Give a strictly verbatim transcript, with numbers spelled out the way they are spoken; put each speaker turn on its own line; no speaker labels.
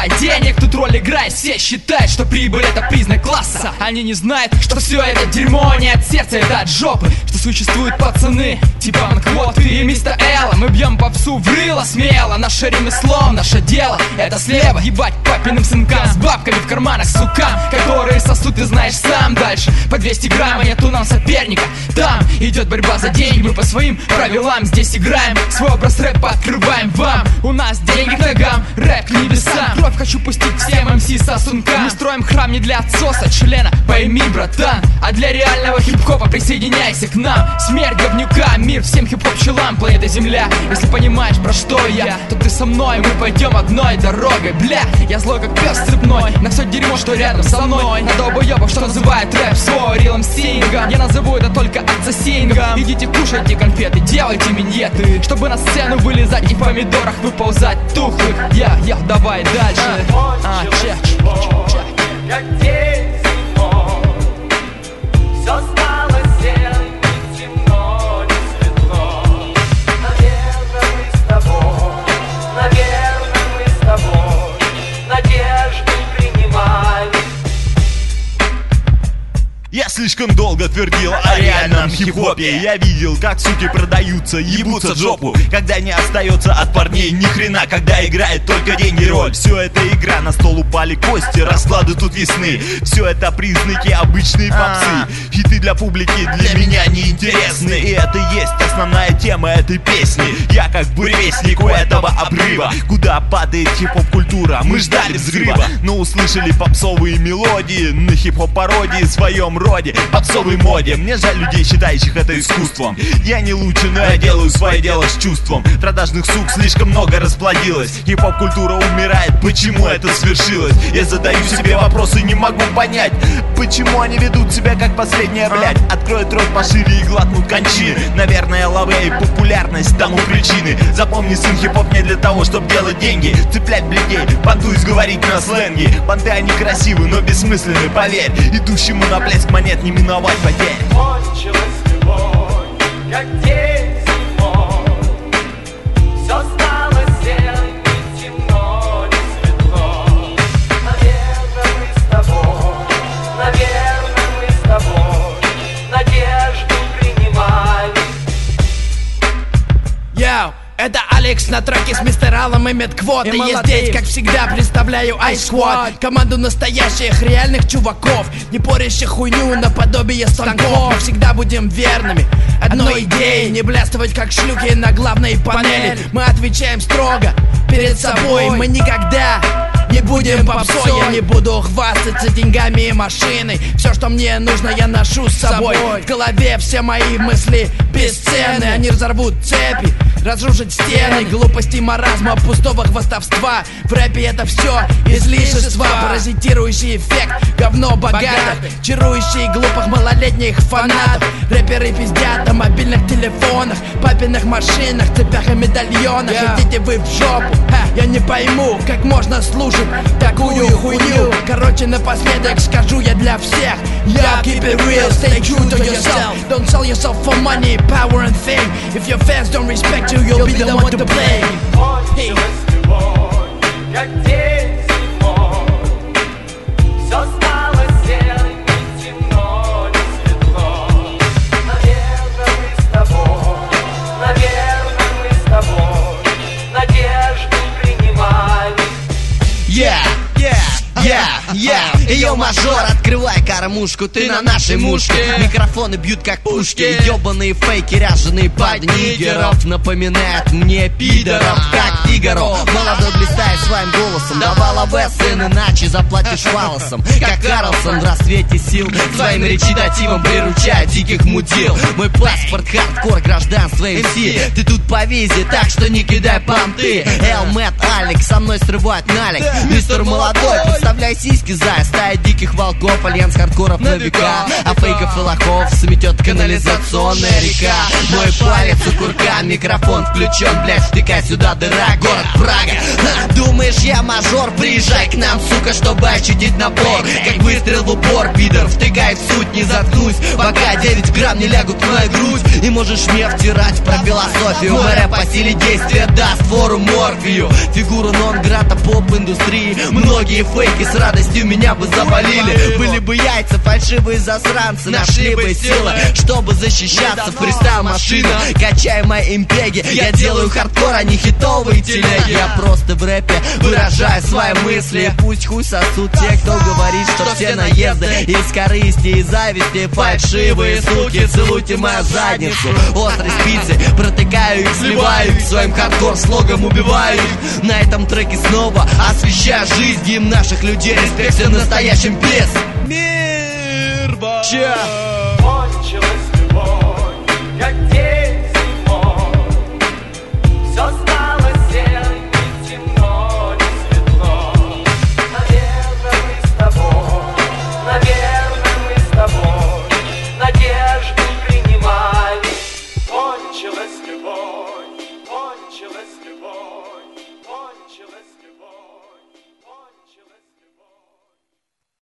давай денег, тут роль играет. Все считают, что прибыль это признак класса. Они не знают, что все это дерьмо не от сердца, это от жопы. Что существуют пацаны типа Анквоты и мистер Элла. Мы бьем попсу в рыло смело. Наше ремесло, наше дело, это слева. Ебать папиным сынкам с бабками в карманах, сукам, которые сосут, ты знаешь сам. Дальше по двести грамм, а нету нам соперника. Там идет борьба за деньги, мы по своим правилам здесь играем. Свой образ рэпа открываем вам. У нас деньги к ногам, рэп к небесам. Кровь хочу пустить всем эм си сосункам. Мы строим храм не для отсоса члена, пойми, братан, а для реального хип-хопа. Присоединяйся к нам. Смерть говнюкам, мир всем хип-хоп-челам. Планета Земля, если понимаешь, про что я, то ты со мной, мы пойдем одной дорогой. Бля, я злой как пес цепной на все дерьмо, что рядом со мной. На долбоебов, что называет рэп свой рилом сингом. Я назову это только ассасингом. Идите кушайте конфеты, делайте миньеты, чтобы на сцену вылезать и в помидорах выползать тухлых. Я, я, давай дальше. А, чек, чек, чек.
Как день зимой, все стало серым, не темно, не светло. Наверное, мы с тобой, наверное, мы с тобой надежды принимали.
Я слишком долго твердил о реальном хип-хопе. Я видел, как суки продаются, ебутся в жопу, когда не остается от парней ни хрена, когда играет только деньги роль. Все это игра, на стол упали кости, расклады тут ясны. Все это признаки обычной попсы. Хиты для публики для меня неинтересны. И это есть основная тема этой песни. Я как буревестник у этого обрыва, куда падает хип-хоп-культура. Мы ждали взрыва, но услышали попсовые мелодии на хип-хоп-пародии в своем роде, попсовой моде. Мне жаль людей, считающих это искусством. Я не лучше, но я делаю свое дело с чувством. Продажных сук слишком много расплодилось. Хип-хоп-культура умирает, почему это свершилось? Я задаю себе вопросы, не могу понять, почему они ведут себя как последняя блядь. Откроют рот пошире и глотнут кончи. Наверное, лаве и популярность тому причины. Запомни, сын, хип-хоп не для того, чтобы делать деньги, цеплять блядей, понтуюсь говорить на сленге. Понты они красивы, но бессмысленны, поверь. Идущему на блеск монет не миновать потерь.
Кончилась любовь, как день зимой, все стало серым, не темно, не светло. Наверное, мы с тобой, наверное, мы с тобой надежду принимали.
Йоу, это Алекс на траке с мистер Аллом и Медквот. И я здесь, как всегда, представляю Ice Squad, команду настоящих реальных чуваков, не порящих хуйню наподобие станков. Мы всегда будем верными одной идее, не бляствовать как шлюхи на главной панели. Мы отвечаем строго перед собой, мы никогда не будем попсой. Я не буду хвастаться деньгами и машиной. Все, что мне нужно, я ношу с собой. В голове все мои мысли бесценны. Они разорвут цепи, разрушат стены глупости, маразма, пустого хвастовства. В рэпе это все излишество, паразитирующий эффект, говно богатых, чарующий глупых малолетних фанатов. Рэперы пиздят на мобильных телефонах, папиных машинах, цепях и медальонах. Идите вы в жопу, я не пойму, как можно слушать такую хуйню. Короче, напоследок скажу я для всех: yeah, keep it real, stay true to yourself. Don't sell yourself for money, power and fame. If your fans don't respect you, you'll be the one to blame.
Кончилась любовь, как день зимой, все стало серым, не темно, не светло. Наверное, мы с тобой, наверное, мы с тобой надежду принимали.
Yeah, yeah, yeah, yeah. Йо, мажор, открывай кормушку, ты на нашей мушке. Микрофоны бьют как пушки, ёбаные фейки, ряженые под нигеров. Напоминает мне пидоров, как Фигаро. Молодой блистает своим голосом, давал АВ, сын, иначе заплатишь валосом. Как Карлсон в рассвете сил, своим речитативом приручает диких мудил. Мой паспорт, хардкор, гражданство эм си. Ты тут по визе, так что не кидай понты. Эл, Мэтт, Алекс, со мной срывают налик. Мистер молодой, подставляй сиськи, зая, стая диких волков. волков, альянс хардкоров на века, а фейков и лохов сметет канализационная река. Мой палец у курка, микрофон включен, блядь, втыкай сюда дыра, город Прага. Ха, думаешь, я мажор? Приезжай к нам, сука, чтобы ощутить напор. Как выстрел в упор, пидор, втыкай в суть, не заткнусь, пока девять грамм не лягут в мою грудь. И можешь мне втирать про философию, мэря по силе действия даст фору морфию. Фигура нон-грата поп-индустрии, многие фейки с радостью меня бы завалили. Были бы яйца, фальшивые засранцы, нашли бы силы, чтобы защищаться. Фристайл машина, качай мои импеги, я делаю хардкор, а не хитовые телеги. Я просто в рэпе выражаю свои мысли. Пусть хуй сосут те, кто говорит, что все наезды из корысти и зависти. Фальшивые суки, целуйте мою задницу. Острой спицей протыкаю их, сливаю их, своим хардкор слогом убиваю их. На этом треке снова освещаю жизнь им наших людей. Респект всем настоящим пес. Мир!